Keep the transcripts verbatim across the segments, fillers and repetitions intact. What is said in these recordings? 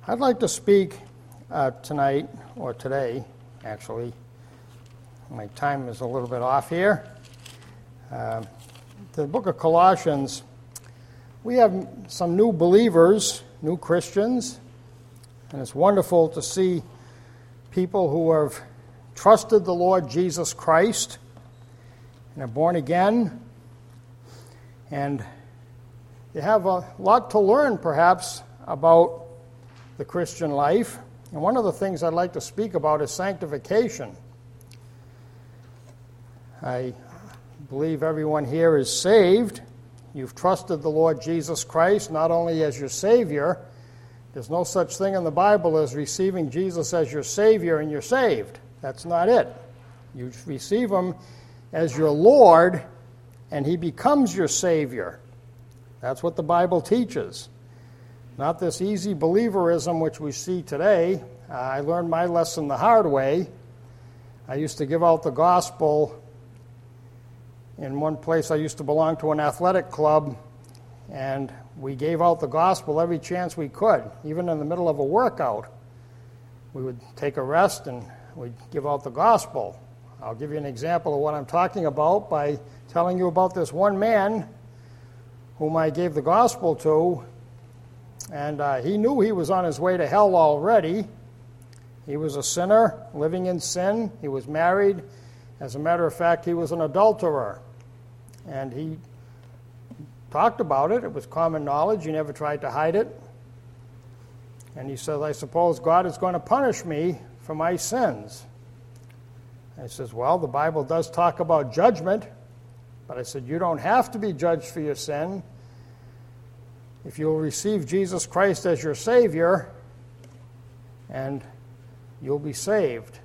I'd like to speak uh, tonight, or today, actually. My time is a little bit off here. Uh, the book of Colossians, we have some new believers, new Christians, and it's wonderful to see people who have trusted the Lord Jesus Christ and are born again. And they have a lot to learn, perhaps, about the Christian life. And one of the things I'd like to speak about is sanctification. I believe everyone here is saved. You've trusted the Lord Jesus Christ not only as your Savior. There's no such thing in the Bible as receiving Jesus as your Savior and you're saved. That's not it. You receive Him as your Lord, and He becomes your Savior. That's what the Bible teaches. Not this easy believerism which we see today. Uh, I learned my lesson the hard way. I used to give out the gospel. In one place I used to belong to an athletic club, and we gave out the gospel every chance we could, even in the middle of a workout. We would take a rest and we'd give out the gospel. I'll give you an example of what I'm talking about by telling you about this one man whom I gave the gospel to, and uh, he knew he was on his way to hell already. He was a sinner, living in sin. He was married. As a matter of fact, he was an adulterer. And he talked about it. It was common knowledge. He never tried to hide it. And he said, I suppose God is going to punish me for my sins. And I says, well, the Bible does talk about judgment. But I said, you don't have to be judged for your sin. If you'll receive Jesus Christ as your Savior, and you'll be saved.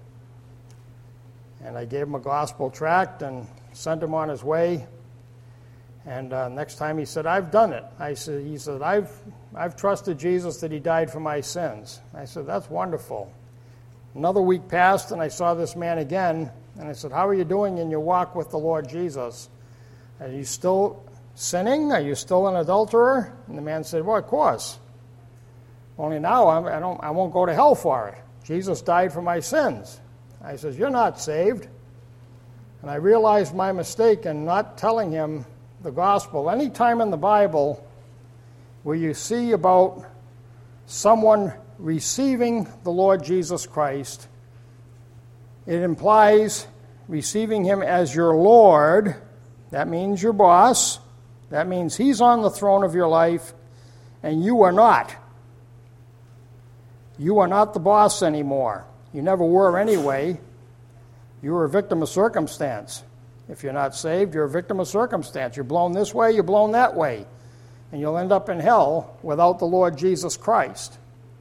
And I gave him a gospel tract and sent him on his way. And uh, next time he said, I've done it. I said, he said, I've, I've trusted Jesus that he died for my sins. I said, that's wonderful. Another week passed, and I saw this man again. And I said, how are you doing in your walk with the Lord Jesus? Are you still sinning? Are you still an adulterer? And the man said, well, of course. Only now I'm, I, don't, I won't go to hell for it. Jesus died for my sins. I says, you're not saved. And I realized my mistake in not telling him the gospel. Any time in the Bible where you see about someone receiving the Lord Jesus Christ, it implies receiving him as your Lord. That means your boss. That means he's on the throne of your life, and you are not. You are not the boss anymore. You never were anyway. You were a victim of circumstance. If you're not saved, you're a victim of circumstance. You're blown this way, you're blown that way. And you'll end up in hell without the Lord Jesus Christ.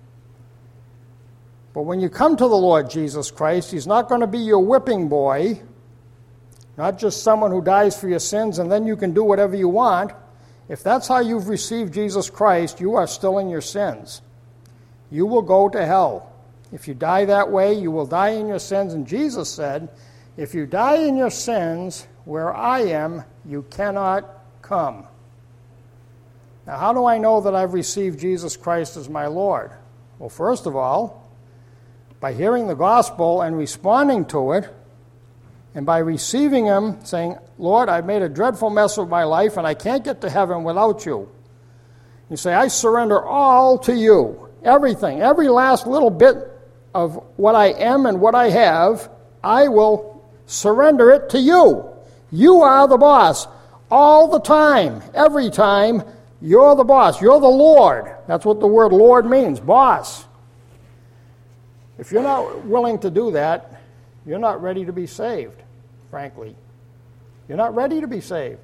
But when you come to the Lord Jesus Christ, he's not going to be your whipping boy, not just someone who dies for your sins and then you can do whatever you want. If that's how you've received Jesus Christ, you are still in your sins. You will go to hell. If you die that way, you will die in your sins. And Jesus said, if you die in your sins, where I am, you cannot come. Now, how do I know that I've received Jesus Christ as my Lord? Well, first of all, by hearing the gospel and responding to it, and by receiving him, saying, Lord, I've made a dreadful mess of my life, and I can't get to heaven without you. You say, I surrender all to you. Everything, every last little bit of what I am and what I have, I will surrender it to you. You are the boss. All the time, every time, you're the boss. You're the Lord. That's what the word Lord means, boss. If you're not willing to do that, you're not ready to be saved, frankly. You're not ready to be saved.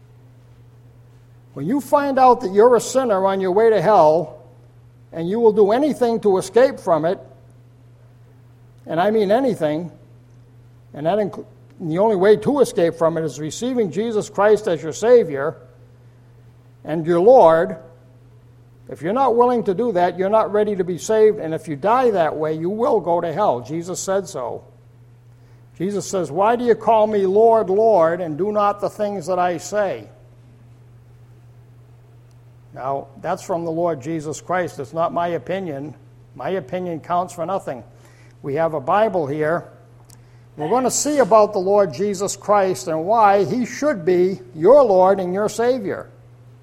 When you find out that you're a sinner on your way to hell, and you will do anything to escape from it, and I mean anything, and that inc- the only way to escape from it is receiving Jesus Christ as your Savior and your Lord. If you're not willing to do that, you're not ready to be saved, and if you die that way, you will go to hell. Jesus said so. Jesus says, why do you call me Lord, Lord, and do not the things that I say? Now, that's from the Lord Jesus Christ. It's not my opinion. My opinion counts for nothing. We have a Bible here. We're going to see about the Lord Jesus Christ and why he should be your Lord and your Savior.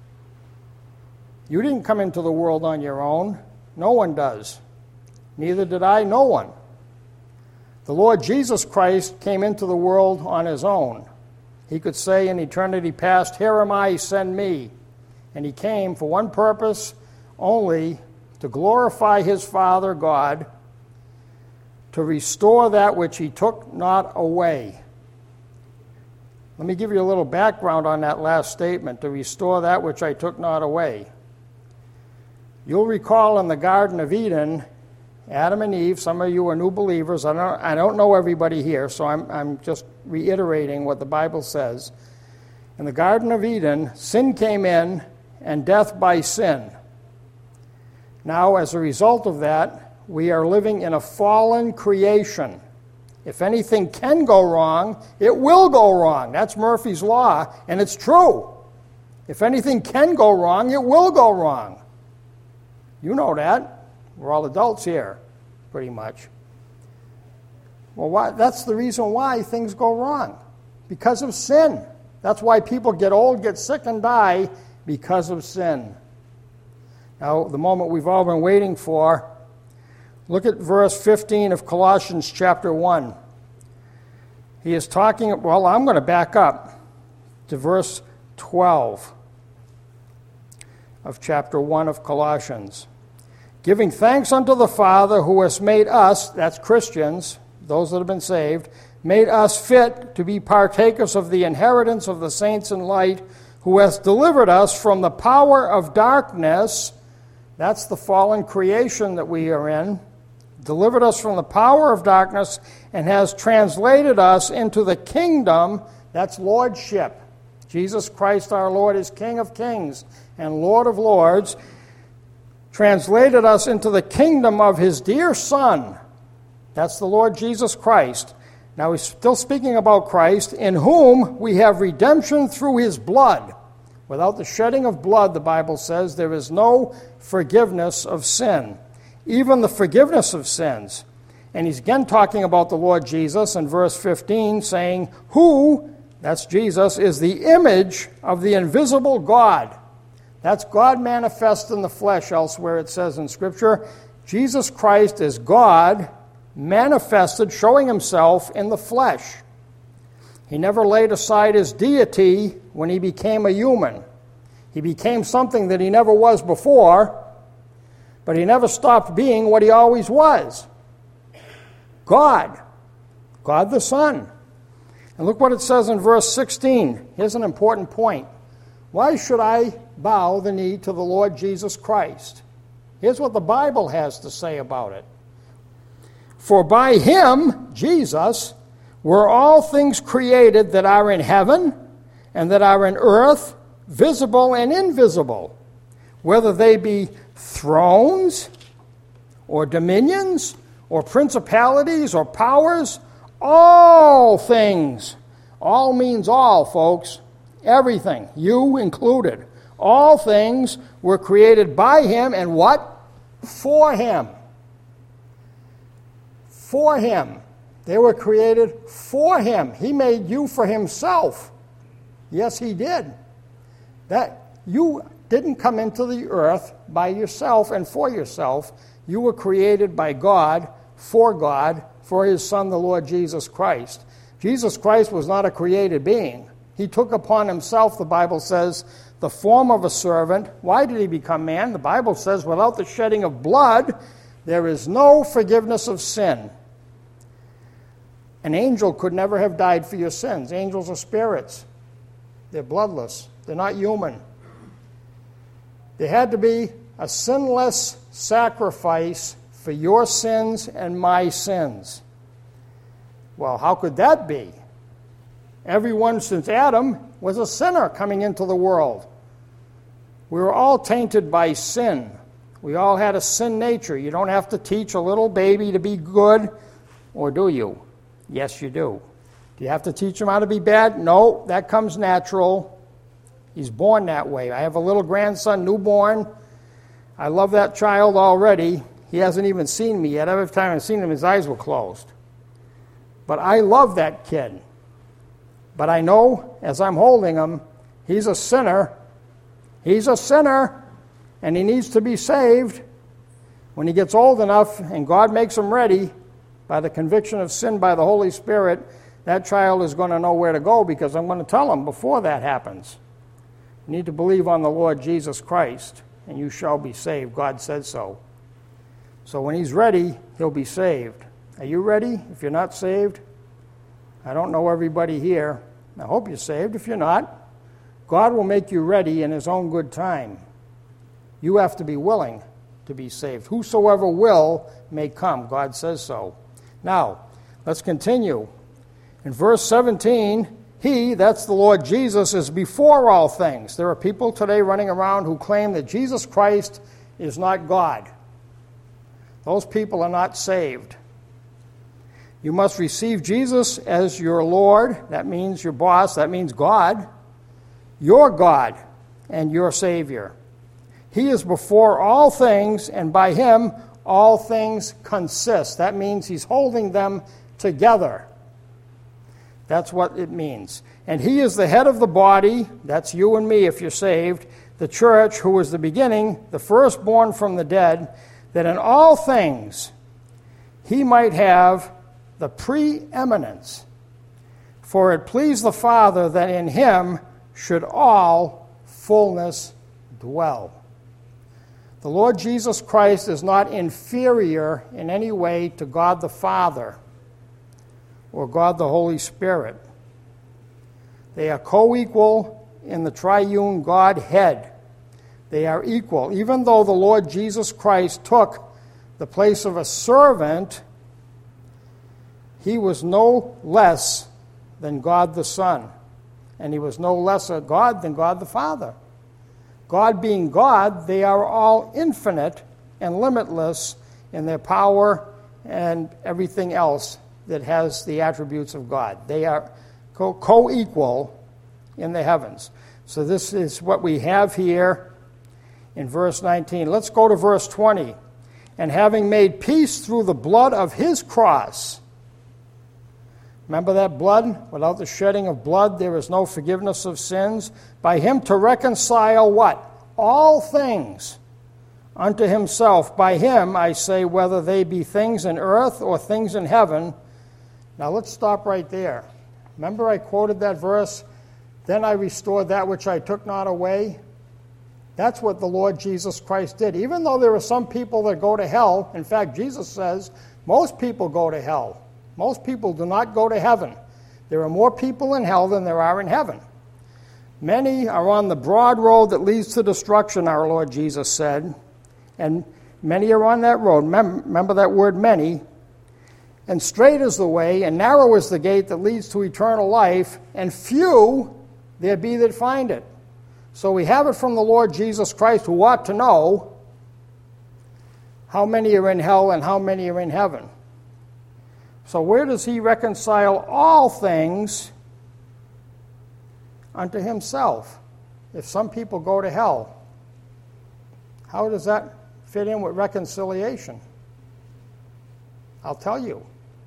You didn't come into the world on your own. No one does. Neither did I, no one. The Lord Jesus Christ came into the world on his own. He could say in eternity past, "Here am I, send me." And he came for one purpose only, to glorify his Father God, to restore that which he took not away. Let me give you a little background on that last statement, to restore that which I took not away. You'll recall in the Garden of Eden, Adam and Eve, some of you are new believers. I don't, I don't know everybody here, so I'm, I'm just reiterating what the Bible says. In the Garden of Eden, sin came in, and death by sin. Now, as a result of that, we are living in a fallen creation. If anything can go wrong, it will go wrong. That's Murphy's Law, and it's true. If anything can go wrong, it will go wrong. You know that. We're all adults here, pretty much. Well, why, that's the reason why things go wrong, because of sin. That's why people get old, get sick, and die, because of sin. Now, the moment we've all been waiting for, look at verse fifteen of Colossians chapter one. He is talking, well, I'm going to back up to verse twelve of chapter one of Colossians. Giving thanks unto the Father who has made us, that's Christians, those that have been saved, made us fit to be partakers of the inheritance of the saints in light, who has delivered us from the power of darkness. That's the fallen creation that we are in. Delivered us from the power of darkness and has translated us into the kingdom. That's lordship. Jesus Christ our Lord is King of kings and Lord of lords. Translated us into the kingdom of his dear Son. That's the Lord Jesus Christ. Now he's still speaking about Christ, in whom we have redemption through his blood. Without the shedding of blood, the Bible says, there is no forgiveness of sin, even the forgiveness of sins. And he's again talking about the Lord Jesus in verse fifteen, saying, who, that's Jesus, is the image of the invisible God. That's God manifest in the flesh, elsewhere it says in Scripture. Jesus Christ is God manifested, showing himself in the flesh. He never laid aside his deity when he became a human. He became something that he never was before, but he never stopped being what he always was. God. God the Son. And look what it says in verse sixteen. Here's an important point. Why should I bow the knee to the Lord Jesus Christ? Here's what the Bible has to say about it. For by him, Jesus, were all things created that are in heaven and that are in earth, visible and invisible, whether they be thrones or dominions or principalities or powers, all things. All means all, folks. Everything, you included. All things were created by him and what? For him. For him. They were created for him. He made you for himself. Yes, he did. That you didn't come into the earth by yourself and for yourself. You were created by God, for God, for his Son, the Lord Jesus Christ. Jesus Christ was not a created being. He took upon himself, the Bible says, the form of a servant. Why did he become man? The Bible says, without the shedding of blood, there is no forgiveness of sin. An angel could never have died for your sins. Angels are spirits. They're bloodless. They're not human. There had to be a sinless sacrifice for your sins and my sins. Well, how could that be? Everyone since Adam was a sinner coming into the world. We were all tainted by sin. We all had a sin nature. You don't have to teach a little baby to be good, or do you? Yes, you do. Do you have to teach him how to be bad? No, that comes natural. He's born that way. I have a little grandson, newborn. I love that child already. he hasn't even seen me yet. Every time I've seen him, his eyes were closed. But I love that kid. But I know, as I'm holding him, he's a sinner. He's a sinner, and he needs to be saved. When he gets old enough and God makes him ready by the conviction of sin by the Holy Spirit, that child is going to know where to go, because I'm going to tell him before that happens. You need to believe on the Lord Jesus Christ, and you shall be saved. God said so. So when he's ready, he'll be saved. Are you ready? If you're not saved, I don't know everybody here. I hope you're saved. If you're not, God will make you ready in his own good time. You have to be willing to be saved. Whosoever will may come. God says so. Now, let's continue. In verse seventeen, he, that's the Lord Jesus, is before all things. There are people today running around who claim that Jesus Christ is not God. Those people are not saved. You must receive Jesus as your Lord. That means your boss. That means God. Your God and your Savior. He is before all things, and by him all things consist. That means he's holding them together. That's what it means. And he is the head of the body. That's you and me if you're saved. The church, who is the beginning, the firstborn from the dead, that in all things he might have the preeminence. For it pleased the Father that in him should all fullness dwell. The Lord Jesus Christ is not inferior in any way to God the Father or God the Holy Spirit. They are co-equal in the triune Godhead. They are equal. Even though the Lord Jesus Christ took the place of a servant, he was no less than God the Son, and he was no less a God than God the Father. God being God, they are all infinite and limitless in their power and everything else that has the attributes of God. They are co- co-equal in the heavens. So this is what we have here in verse nineteen. Let's go to verse twenty. And having made peace through the blood of his cross. Remember that blood? Without the shedding of blood, there is no forgiveness of sins. By him to reconcile what? All things unto himself. By him, I say, whether they be things in earth or things in heaven. Now let's stop right there. Remember I quoted that verse, then I restored that which I took not away? That's what the Lord Jesus Christ did. Even though there are some people that go to hell, in fact, Jesus says most people go to hell. Most people do not go to heaven. There are more people in hell than there are in heaven. Many are on the broad road that leads to destruction, our Lord Jesus said, and many are on that road. Remember that word, many. And straight is the way, and narrow is the gate that leads to eternal life, and few there be that find it. So we have it from the Lord Jesus Christ, who ought to know how many are in hell and how many are in heaven. So where does he reconcile all things unto himself? If some people go to hell, how does that fit in with reconciliation? I'll tell you.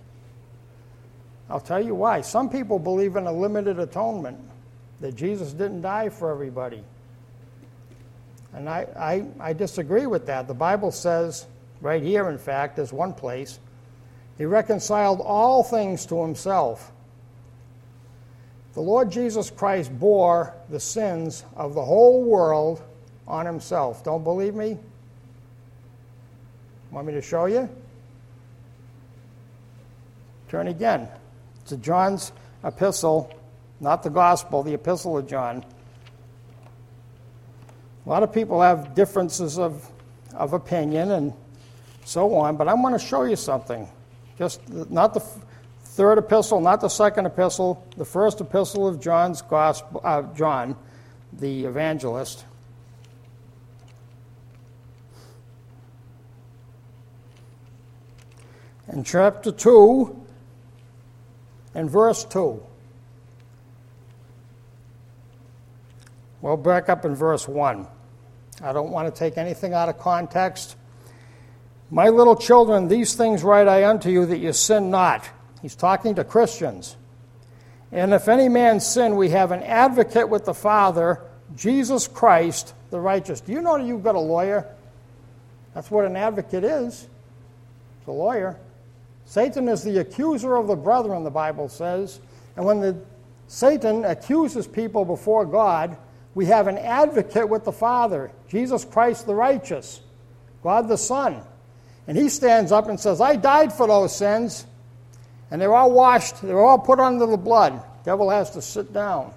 I'll tell you why. Some people believe in a limited atonement, that Jesus didn't die for everybody. And I, I, I disagree with that. The Bible says, right here, in fact, there's one place, he reconciled all things to himself. The Lord Jesus Christ bore the sins of the whole world on himself. Don't believe me? Want me to show you? Turn again to John's epistle, not the gospel, the epistle of John. A lot of people have differences of, of opinion and so on, but I'm going to show you something. Just not the third epistle, not the second epistle, the first epistle of John's gospel, uh, John, the evangelist. In chapter two and verse two. We'll back up in verse one. I don't want to take anything out of context. My little children, these things write I unto you, that you sin not. He's talking to Christians. And if any man sin, we have an advocate with the Father, Jesus Christ, the righteous. Do you know that you've got a lawyer? That's what an advocate is. It's a lawyer. Satan is the accuser of the brethren, the Bible says. And when the, Satan accuses people before God, we have an advocate with the Father, Jesus Christ the righteous, God the Son. And he stands up and says, I died for those sins. And they're all washed. They're all put under the blood. The devil has to sit down.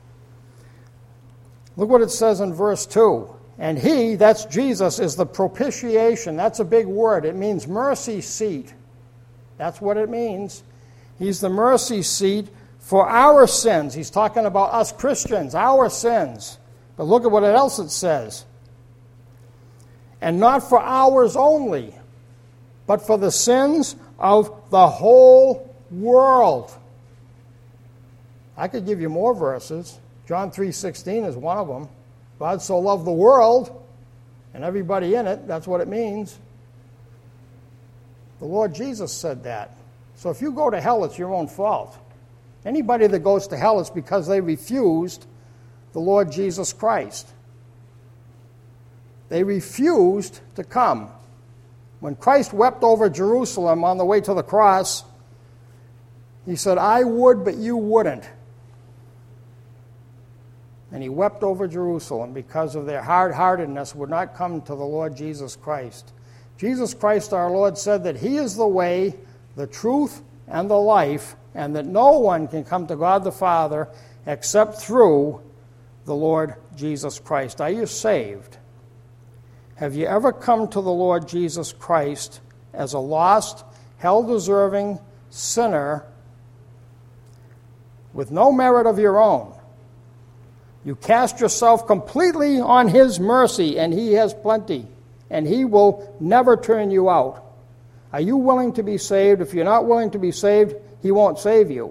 Look what it says in verse two. And he, that's Jesus, is the propitiation. That's a big word. It means mercy seat. That's what it means. He's the mercy seat for our sins. He's talking about us Christians, our sins. But look at what else it says. And not for ours only, but for the sins of the whole world. I could give you more verses. John three sixteen is one of them. God so loved the world, and everybody in it, that's what it means. The Lord Jesus said that. So if you go to hell, it's your own fault. Anybody that goes to hell, it's because they refused the Lord Jesus Christ. They refused to come. When Christ wept over Jerusalem on the way to the cross, he said, I would, but you wouldn't. And he wept over Jerusalem because of their hard-heartedness would not come to the Lord Jesus Christ. Jesus Christ our Lord said that he is the way, the truth, and the life, and that no one can come to God the Father except through the Lord Jesus Christ. Are you saved? Have you ever come to the Lord Jesus Christ as a lost, hell-deserving sinner with no merit of your own? You cast yourself completely on his mercy, and he has plenty, and he will never turn you out. Are you willing to be saved? If you're not willing to be saved, he won't save you.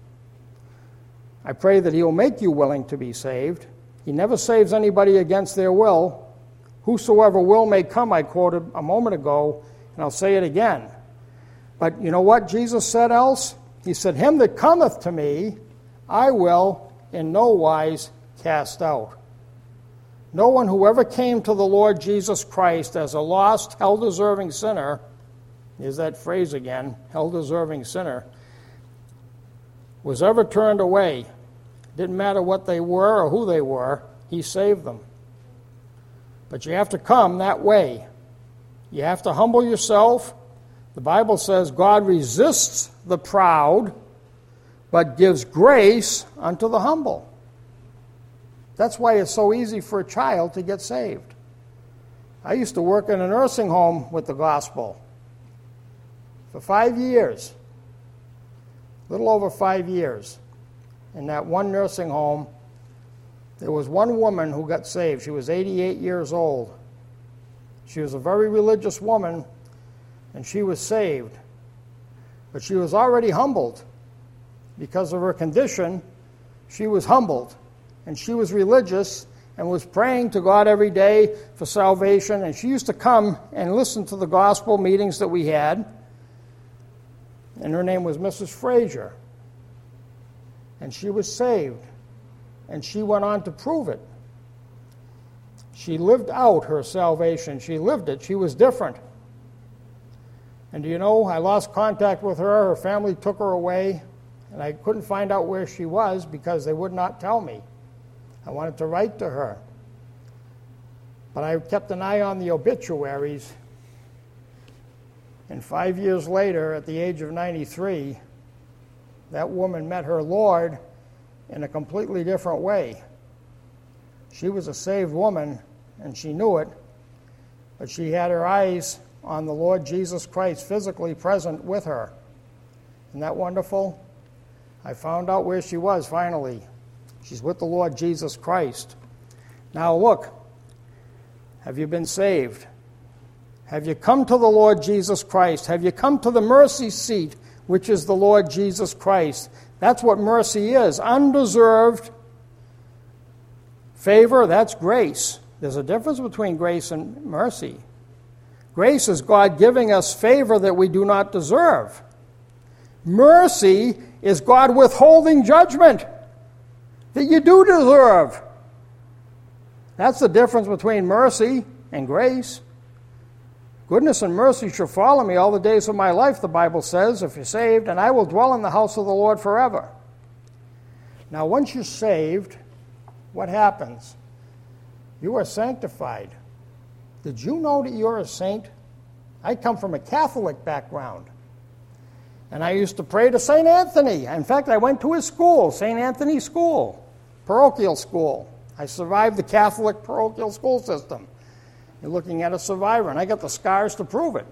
I pray that he will make you willing to be saved. He never saves anybody against their will. Whosoever will may come, I quoted a moment ago, and I'll say it again. But you know what Jesus said else? He said, him that cometh to me, I will in no wise cast out. No one who ever came to the Lord Jesus Christ as a lost, hell-deserving sinner, here's that phrase again, hell-deserving sinner, was ever turned away. Didn't matter what they were or who they were, he saved them. But you have to come that way. You have to humble yourself. The Bible says God resists the proud, but gives grace unto the humble. That's why it's so easy for a child to get saved. I used to work in a nursing home with the gospel for five years, a little over five years. In that one nursing home, there was one woman who got saved. She was eighty-eight years old. She was a very religious woman, and she was saved. But she was already humbled. Because of her condition, she was humbled. And she was religious and was praying to God every day for salvation. And she used to come and listen to the gospel meetings that we had. And her name was Missus Frazier. And she was saved. And she went on to prove it. She lived out her salvation. She lived it. She was different. And do you know, I lost contact with her. Her family took her away. And I couldn't find out where she was because they would not tell me. I wanted to write to her. But I kept an eye on the obituaries. And five years later, at the age of ninety-three, that woman met her Lord in a completely different way. She was a saved woman, and she knew it, but she had her eyes on the Lord Jesus Christ physically present with her. Isn't that wonderful? I found out where she was finally. She's with the Lord Jesus Christ. Now look, have you been saved? Have you come to the Lord Jesus Christ? Have you come to the mercy seat, which is the Lord Jesus Christ? That's what mercy is. Undeserved favor, that's grace. There's a difference between grace and mercy. Grace is God giving us favor that we do not deserve. Mercy is God withholding judgment that you do deserve. That's the difference between mercy and grace. Goodness and mercy shall follow me all the days of my life, the Bible says, if you're saved, and I will dwell in the house of the Lord forever. Now, once you're saved, what happens? You are sanctified. Did you know that you're a saint? I come from a Catholic background. And I used to pray to Saint Anthony. In fact, I went to his school, Saint Anthony School, parochial school. I survived the Catholic parochial school system. You're looking at a survivor, and I got the scars to prove it.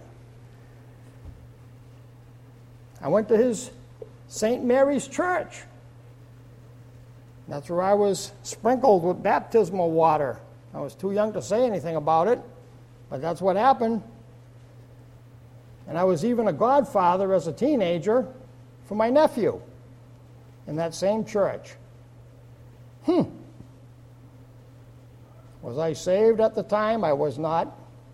I went to his Saint Mary's Church. That's where I was sprinkled with baptismal water. I was too young to say anything about it, but that's what happened. And I was even a godfather as a teenager for my nephew in that same church. Hmm. Was I saved at the time? I was not.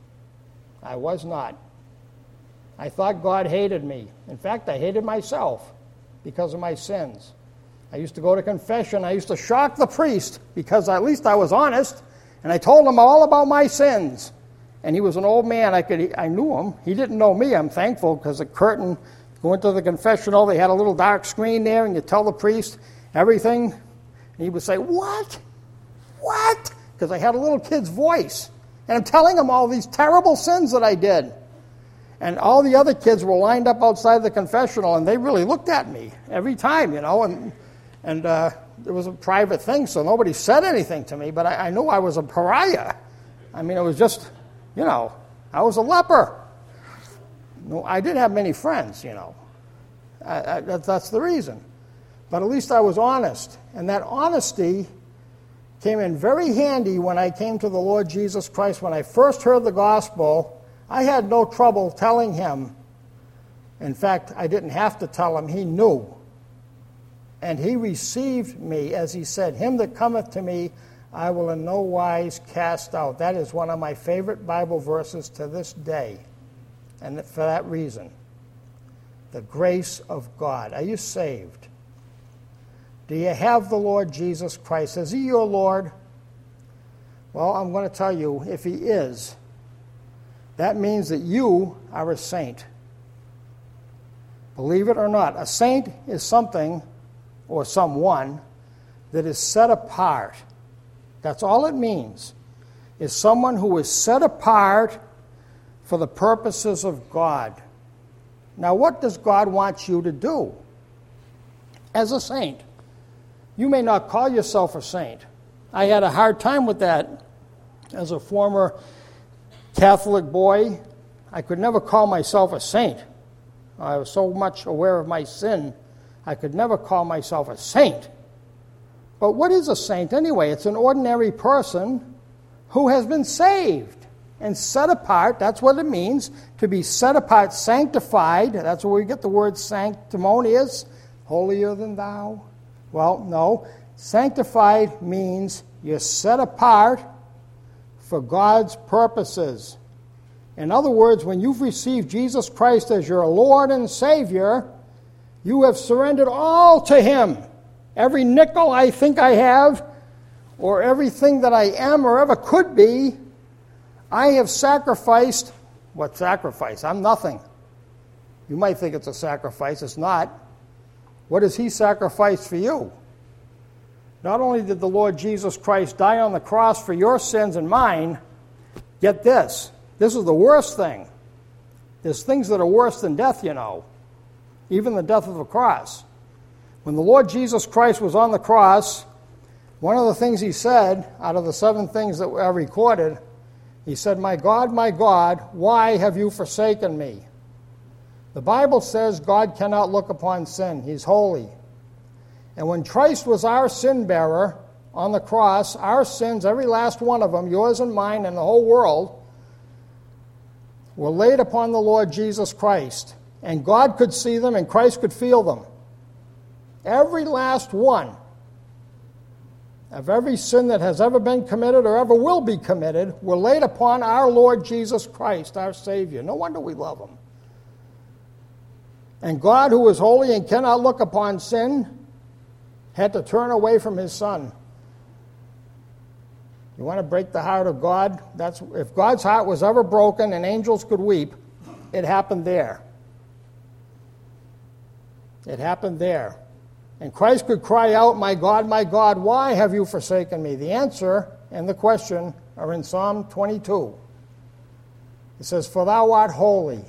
I was not. I thought God hated me. In fact, I hated myself because of my sins. I used to go to confession. I used to shock the priest because at least I was honest, and I told him all about my sins. And he was an old man. I could, I knew him. He didn't know me. I'm thankful, because the curtain, go into the confessional, they had a little dark screen there, and you tell the priest everything, and he would say, "What? What?" Because I had a little kid's voice, and I'm telling him all these terrible sins that I did. And all the other kids were lined up outside the confessional, and they really looked at me every time, you know, and and uh, it was a private thing, so nobody said anything to me, but I, I knew I was a pariah. I mean, it was just, you know, I was a leper. No, I didn't have many friends, you know. I, I, that, that's the reason. But at least I was honest, and that honesty came in very handy when I came to the Lord Jesus Christ. When I first heard the gospel, I had no trouble telling him. In fact, I didn't have to tell him. He knew. And he received me, as he said, "Him that cometh to me, I will in no wise cast out." That is one of my favorite Bible verses to this day. And for that reason, the grace of God. Are you saved? Do you have the Lord Jesus Christ? Is he your Lord? Well, I'm going to tell you, if he is, that means that you are a saint. Believe it or not, a saint is something or someone that is set apart. That's all it means, is someone who is set apart for the purposes of God. Now, what does God want you to do as a saint? You may not call yourself a saint. I had a hard time with that as a former Catholic boy. I could never call myself a saint. I was so much aware of my sin, I could never call myself a saint. But what is a saint anyway? It's an ordinary person who has been saved and set apart. That's what it means, to be set apart, sanctified. That's where we get the word sanctimonious, holier than thou. Well, no. Sanctified means you're set apart for God's purposes. In other words, when you've received Jesus Christ as your Lord and Savior, you have surrendered all to him. Every nickel I think I have, or everything that I am or ever could be, I have sacrificed. What sacrifice? I'm nothing. You might think it's a sacrifice. It's not. What has he sacrificed for you? Not only did the Lord Jesus Christ die on the cross for your sins and mine, get this. This is the worst thing. There's things that are worse than death, you know. Even the death of the cross. When the Lord Jesus Christ was on the cross, one of the things he said, out of the seven things that were recorded, he said, "My God, my God, why have you forsaken me?" The Bible says God cannot look upon sin. He's holy. And when Christ was our sin bearer on the cross, our sins, every last one of them, yours and mine and the whole world, were laid upon the Lord Jesus Christ. And God could see them and Christ could feel them. Every last one. of every sin that has ever been committed or ever will be committed were laid upon our Lord Jesus Christ, our Savior. No wonder we love him. And God, who is holy and cannot look upon sin, had to turn away from his Son. You want to break the heart of God? That's if God's heart was ever broken and angels could weep, it happened there. It happened there. And Christ could cry out, "My God, my God, why have you forsaken me?" The answer and the question are in Psalm twenty-two. It says, "For thou art holy.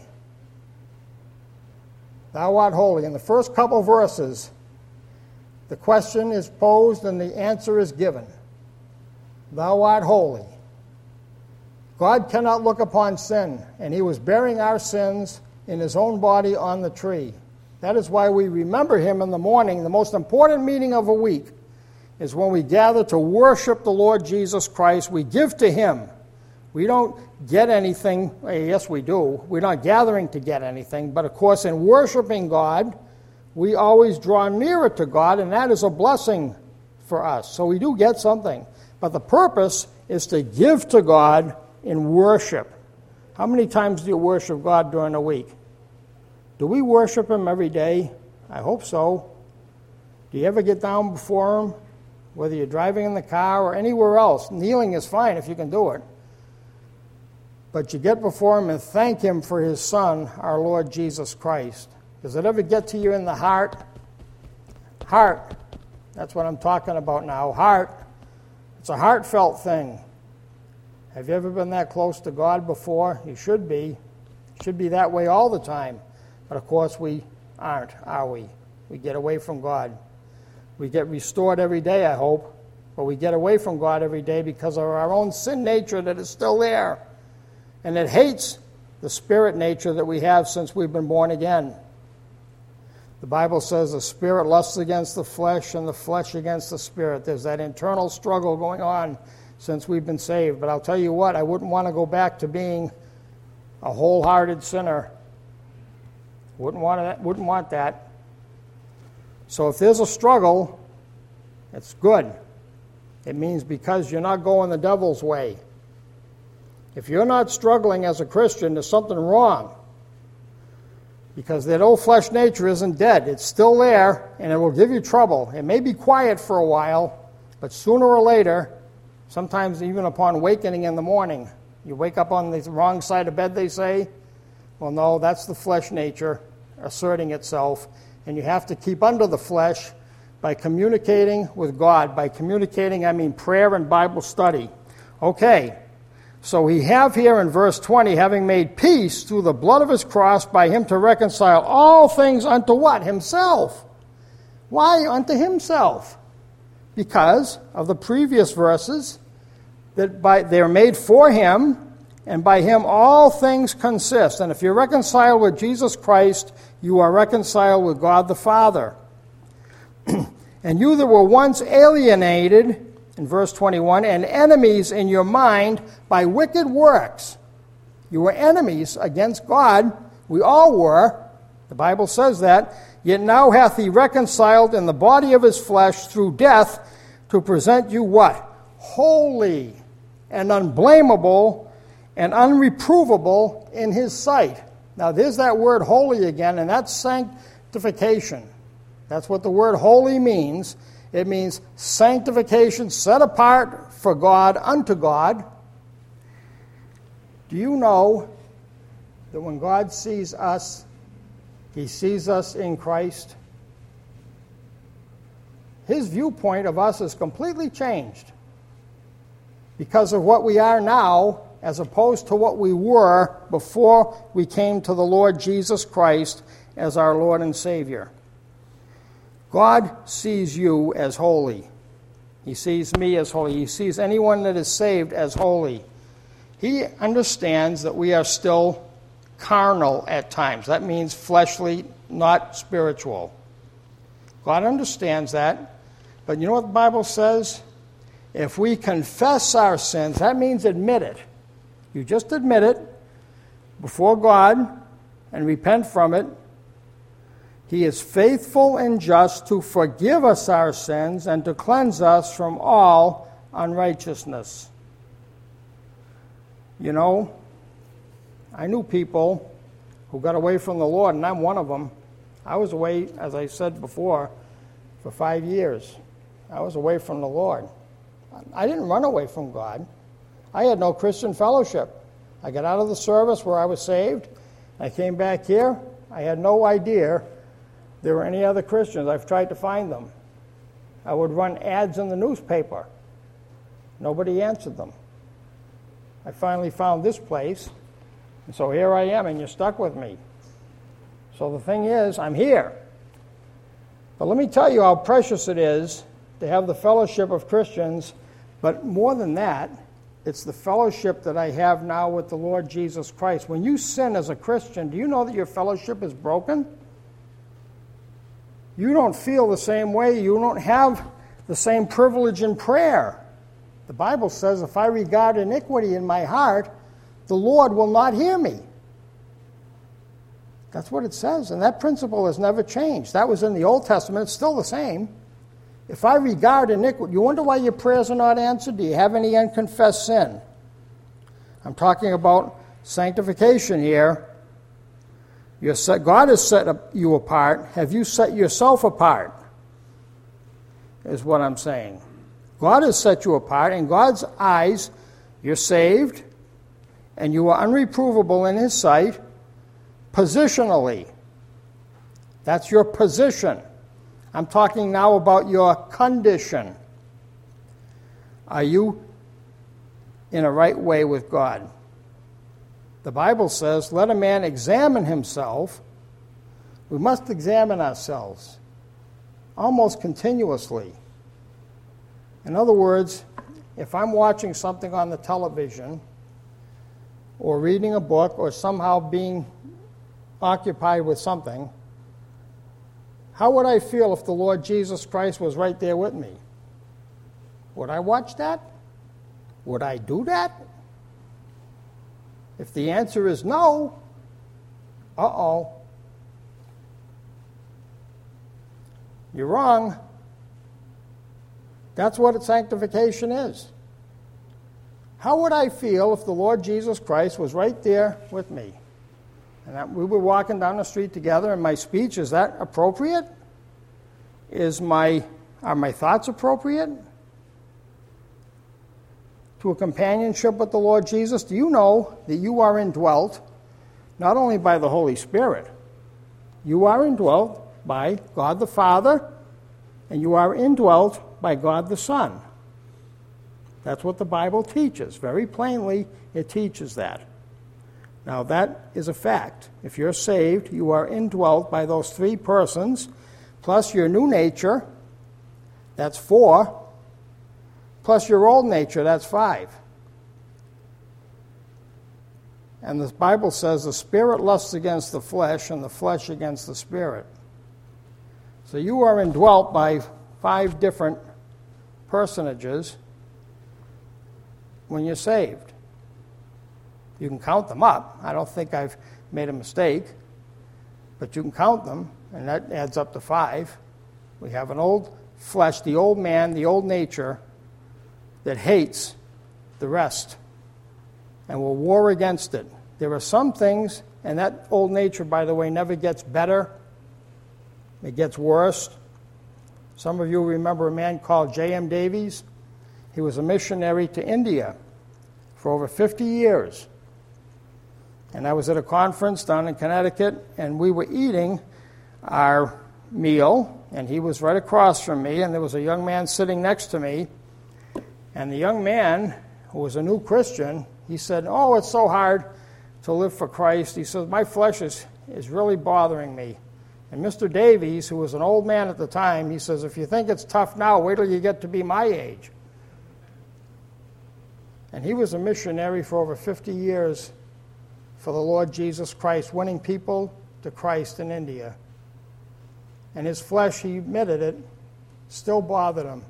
Thou art holy." In the first couple verses, the question is posed and the answer is given. Thou art holy. God cannot look upon sin, and he was bearing our sins in his own body on the tree. That is why we remember him in the morning. The most important meeting of a week is when we gather to worship the Lord Jesus Christ. We give to him. We don't get anything. Yes, we do. We're not gathering to get anything. But, of course, in worshiping God, we always draw nearer to God, and that is a blessing for us. So we do get something. But the purpose is to give to God in worship. How many times do you worship God during the week? Do we worship him every day? I hope so. Do you ever get down before him, whether you're driving in the car or anywhere else? Kneeling is fine if you can do it. But you get before him and thank him for his Son, our Lord Jesus Christ. Does it ever get to you in the heart? Heart. That's what I'm talking about now. Heart. It's a heartfelt thing. Have you ever been that close to God before? You should be. You should be that way all the time. But, of course, we aren't, are we? We get away from God. We get restored every day, I hope. But we get away from God every day because of our own sin nature that is still there. And it hates the spirit nature that we have since we've been born again. The Bible says the spirit lusts against the flesh and the flesh against the spirit. There's that internal struggle going on since we've been saved. But I'll tell you what, I wouldn't want to go back to being a wholehearted sinner. Wouldn't want that. Wouldn't want that. So if there's a struggle, it's good. It means because you're not going the devil's way. If you're not struggling as a Christian, there's something wrong. Because that old flesh nature isn't dead. It's still there, and it will give you trouble. It may be quiet for a while, but sooner or later, sometimes even upon awakening in the morning, you wake up on the wrong side of bed, they say. Well, no, that's the flesh nature asserting itself, and you have to keep under the flesh by communicating with God. By communicating, I mean prayer and Bible study. Okay. So we have here in verse twenty, having made peace through the blood of his cross by him to reconcile all things unto what? Himself. Why unto himself? Because of the previous verses, that by they're made for him, and by him all things consist. And if you're reconciled with Jesus Christ, you are reconciled with God the Father. And you that were once alienated, in verse twenty-one, and enemies in your mind by wicked works. You were enemies against God. We all were. The Bible says that. Yet now hath he reconciled in the body of his flesh through death to present you what? Holy and unblameable and unreprovable in his sight. Now there's that word holy again, and that's sanctification. That's what the word holy means. It means sanctification, set apart for God, unto God. Do you know that when God sees us, he sees us in Christ? His viewpoint of us is completely changed because of what we are now as opposed to what we were before we came to the Lord Jesus Christ as our Lord and Savior. God sees you as holy. He sees me as holy. He sees anyone that is saved as holy. He understands that we are still carnal at times. That means fleshly, not spiritual. God understands that. But you know what the Bible says? If we confess our sins, that means admit it. You just admit it before God and repent from it. He is faithful and just to forgive us our sins and to cleanse us from all unrighteousness. You know, I knew people who got away from the Lord, and I'm one of them. I was away, as I said before, for five years. I was away from the Lord. I didn't run away from God. I had no Christian fellowship. I got out of the service where I was saved. I came back here. I had no idea there were any other Christians. I've tried to find them. I would run ads in the newspaper. Nobody answered them. I finally found this place, and so here I am, and you're stuck with me. So the thing is, I'm here. But let me tell you how precious it is to have the fellowship of Christians, but more than that, it's the fellowship that I have now with the Lord Jesus Christ. When you sin as a Christian, do you know that your fellowship is broken? You don't feel the same way. You don't have the same privilege in prayer. The Bible says, if I regard iniquity in my heart, the Lord will not hear me. That's what it says, and that principle has never changed. That was in the Old Testament. It's still the same. If I regard iniquity, you wonder why your prayers are not answered? Do you have any unconfessed sin? I'm talking about sanctification here. You're set, God has set you apart. Have you set yourself apart? Is what I'm saying. God has set you apart. In God's eyes, you're saved, and you are unreprovable in His sight, positionally. That's your position. I'm talking now about your condition. Are you in a right way with God? The Bible says, let a man examine himself. We must examine ourselves almost continuously. In other words, if I'm watching something on the television or reading a book or somehow being occupied with something, how would I feel if the Lord Jesus Christ was right there with me? Would I watch that? Would I do that? If the answer is no, uh-oh. You're wrong. That's what sanctification is. How would I feel if the Lord Jesus Christ was right there with me? And that we were walking down the street together, and my speech, is that appropriate? Is my, are my thoughts appropriate to a companionship with the Lord Jesus? Do you know that you are indwelt not only by the Holy Spirit, you are indwelt by God the Father, and you are indwelt by God the Son. That's what the Bible teaches. Very plainly, it teaches that. Now, that is a fact. If you're saved, you are indwelt by those three persons, plus your new nature, that's four, plus your old nature, that's five. And the Bible says the spirit lusts against the flesh and the flesh against the spirit. So you are indwelt by five different personages when you're saved. You can count them up. I don't think I've made a mistake, but you can count them, and that adds up to five. We have an old flesh, the old man, the old nature, that hates the rest and will war against it. There are some things, and that old nature, by the way, never gets better. It gets worse. Some of you remember a man called J M Davies. He was a missionary to India for over fifty years. And I was at a conference down in Connecticut, and we were eating our meal, and he was right across from me, and there was a young man sitting next to me. And the young man, who was a new Christian, he said, oh, it's so hard to live for Christ. He says, my flesh is, is really bothering me. And Mister Davies, who was an old man at the time, he says, if you think it's tough now, wait till you get to be my age. And he was a missionary for over fifty years for the Lord Jesus Christ, winning people to Christ in India. And his flesh, he admitted it, still bothered him.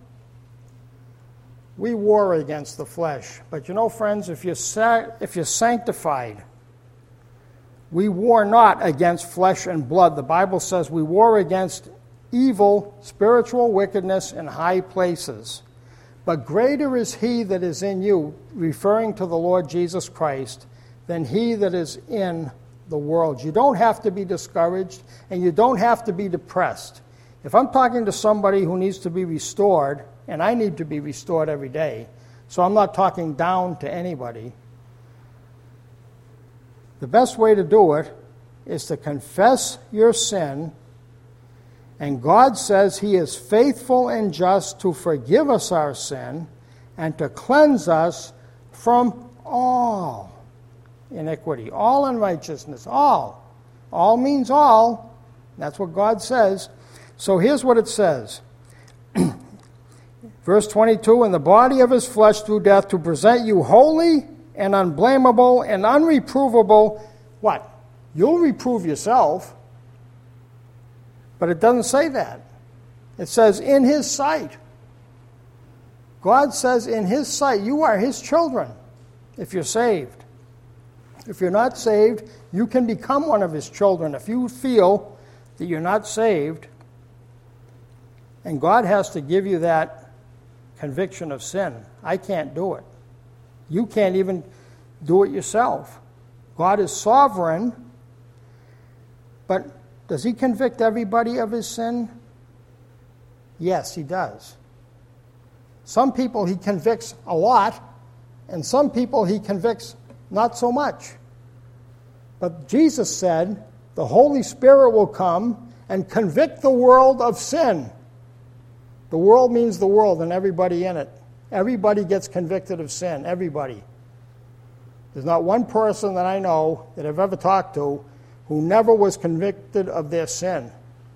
We war against the flesh. But you know, friends, if you're, sa- if you're sanctified, We war not against flesh and blood. The Bible says we war against evil, spiritual wickedness in high places. But greater is he that is in you, referring to the Lord Jesus Christ, than he that is in the world. You don't have to be discouraged, and you don't have to be depressed. If I'm talking to somebody who needs to be restored, and I need to be restored every day, so I'm not talking down to anybody, the best way to do it is to confess your sin, and God says he is faithful and just to forgive us our sin and to cleanse us from all iniquity, all unrighteousness, all. All means all. That's what God says. So here's what it says. Verse twenty-two, in the body of his flesh through death to present you holy and unblameable and unreprovable. What? You'll reprove yourself. But it doesn't say that. It says in his sight. God says in his sight, you are his children if you're saved. If you're not saved, you can become one of his children. If you feel that you're not saved, and God has to give you that conviction of sin. I can't do it. You can't even do it yourself. God is sovereign, but does he convict everybody of his sin? Yes, he does. Some people he convicts a lot, and some people he convicts not so much. But Jesus said, the Holy Spirit will come and convict the world of sin. The world means the world and everybody in it. Everybody gets convicted of sin, everybody. There's not one person that I know that I've ever talked to who never was convicted of their sin.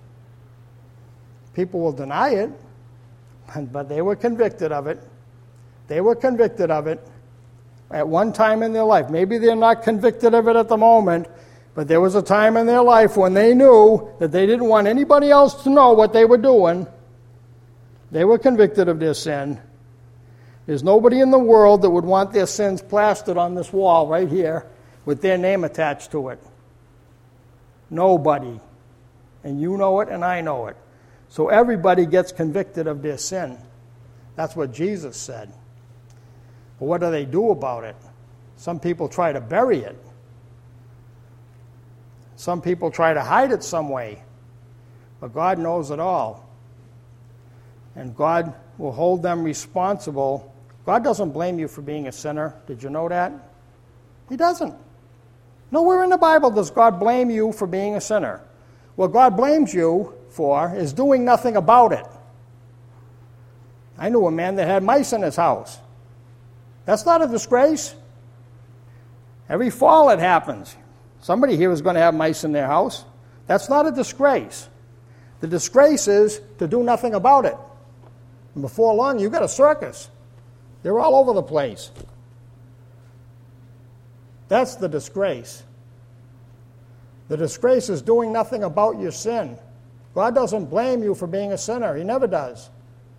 People will deny it, but they were convicted of it. They were convicted of it at one time in their life. Maybe they're not convicted of it at the moment, but there was a time in their life when they knew that they didn't want anybody else to know what they were doing. They were convicted of their sin. There's nobody in the world that would want their sins plastered on this wall right here with their name attached to it. Nobody. And you know it and I know it. So everybody gets convicted of their sin. That's what Jesus said. But what do they do about it? Some people try to bury it. Some people try to hide it some way. But God knows it all. And God will hold them responsible. God doesn't blame you for being a sinner. Did you know that? He doesn't. Nowhere in the Bible does God blame you for being a sinner. What God blames you for is doing nothing about it. I knew a man that had mice in his house. That's not a disgrace. Every fall it happens. Somebody here is going to have mice in their house. That's not a disgrace. The disgrace is to do nothing about it. And before long, you've got a circus. They're all over the place. That's the disgrace. The disgrace is doing nothing about your sin. God doesn't blame you for being a sinner. He never does.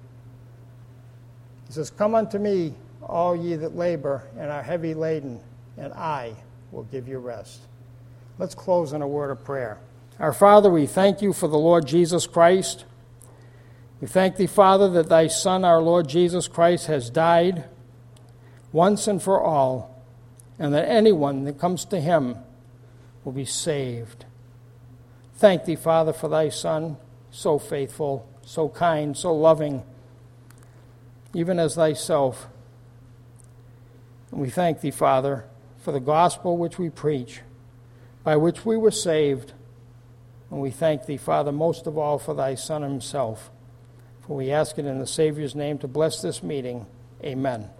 He says, come unto me, all ye that labor and are heavy laden, and I will give you rest. Let's close in a word of prayer. Our Father, we thank you for the Lord Jesus Christ. We thank thee, Father, that thy Son, our Lord Jesus Christ, has died once and for all, and that anyone that comes to him will be saved. Thank thee, Father, for thy Son, so faithful, so kind, so loving, even as thyself. And we thank thee, Father, for the gospel which we preach, by which we were saved. And we thank thee, Father, most of all for thy Son himself. For we ask it in the Savior's name to bless this meeting. Amen.